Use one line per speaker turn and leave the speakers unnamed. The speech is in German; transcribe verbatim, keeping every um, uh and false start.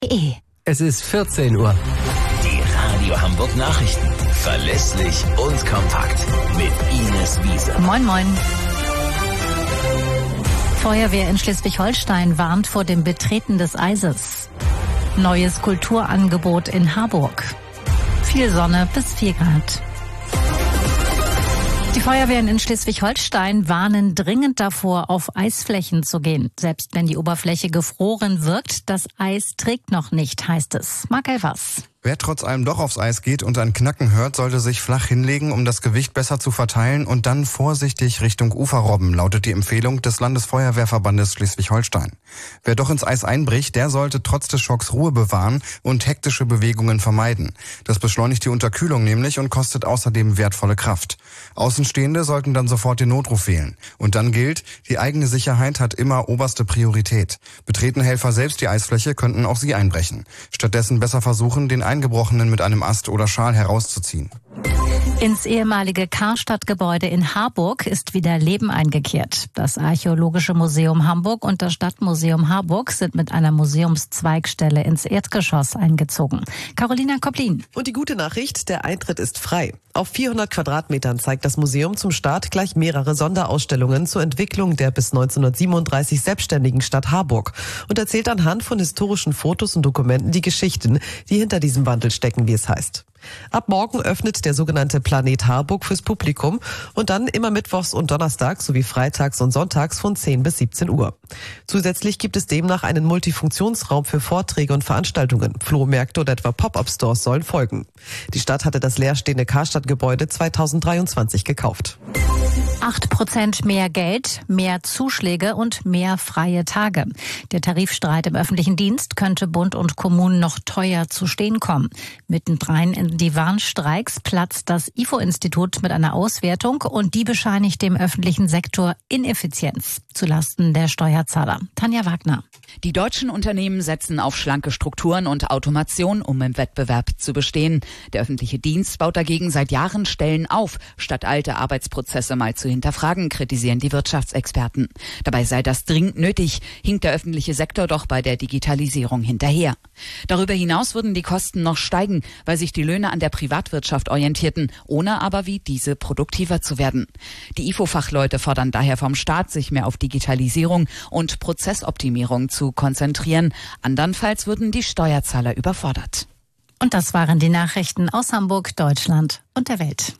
E.
Es ist vierzehn Uhr.
Die Radio Hamburg Nachrichten. Verlässlich und kompakt. Mit Ines Wiese.
Moin, moin. Feuerwehr in Schleswig-Holstein warnt vor dem Betreten des Eises. Neues Kulturangebot in Harburg. Viel Sonne bis vier Grad. Die Feuerwehren in Schleswig-Holstein warnen dringend davor, auf Eisflächen zu gehen. Selbst wenn die Oberfläche gefroren wirkt, das Eis trägt noch nicht, heißt es. Marc Elvers.
Wer trotz allem doch aufs Eis geht und ein Knacken hört, sollte sich flach hinlegen, um das Gewicht besser zu verteilen und dann vorsichtig Richtung Ufer robben, lautet die Empfehlung des Landesfeuerwehrverbandes Schleswig-Holstein. Wer doch ins Eis einbricht, der sollte trotz des Schocks Ruhe bewahren und hektische Bewegungen vermeiden. Das beschleunigt die Unterkühlung nämlich und kostet außerdem wertvolle Kraft. Außenstehende sollten dann sofort den Notruf wählen. Und dann gilt, die eigene Sicherheit hat immer oberste Priorität. Betreten Helfer selbst die Eisfläche, könnten auch sie einbrechen. Stattdessen besser versuchen, den Eingebrochenen mit einem Ast oder Schal herauszuziehen.
Ins ehemalige Karstadt-Gebäude in Harburg ist wieder Leben eingekehrt. Das Archäologische Museum Hamburg und das Stadtmuseum Harburg sind mit einer Museumszweigstelle ins Erdgeschoss eingezogen. Carolina Koplin.
Und die gute Nachricht, der Eintritt ist frei. Auf vierhundert Quadratmetern zeigt das Museum zum Start gleich mehrere Sonderausstellungen zur Entwicklung der bis neunzehnhundertsiebenunddreißig selbstständigen Stadt Harburg und erzählt anhand von historischen Fotos und Dokumenten die Geschichten, die hinter diesem Wandel stecken, wie es heißt. Ab morgen öffnet der sogenannte Planet Harburg fürs Publikum und dann immer mittwochs und donnerstags sowie freitags und sonntags von zehn bis siebzehn Uhr. Zusätzlich gibt es demnach einen Multifunktionsraum für Vorträge und Veranstaltungen. Flohmärkte oder etwa Pop-up-Stores sollen folgen. Die Stadt hatte das leerstehende Karstadt-Gebäude zweitausenddreiundzwanzig gekauft.
Acht Prozent mehr Geld, mehr Zuschläge und mehr freie Tage. Der Tarifstreit im öffentlichen Dienst könnte Bund und Kommunen noch teuer zu stehen kommen. Mittendrein in die Warnstreiks platzt das I F O-Institut mit einer Auswertung und die bescheinigt dem öffentlichen Sektor Ineffizienz zulasten der Steuerzahler. Tanja Wagner.
Die deutschen Unternehmen setzen auf schlanke Strukturen und Automation, um im Wettbewerb zu bestehen. Der öffentliche Dienst baut dagegen seit Jahren Stellen auf, statt alte Arbeitsprozesse mal zu hinterfragen, kritisieren die Wirtschaftsexperten. Dabei sei das dringend nötig, hinkt der öffentliche Sektor doch bei der Digitalisierung hinterher. Darüber hinaus würden die Kosten noch steigen, weil sich die Löhne an der Privatwirtschaft orientierten, ohne aber wie diese produktiver zu werden. Die I F O-Fachleute fordern daher vom Staat, sich mehr auf Digitalisierung und Prozessoptimierung zu konzentrieren. Andernfalls würden die Steuerzahler überfordert.
Und das waren die Nachrichten aus Hamburg, Deutschland und der Welt.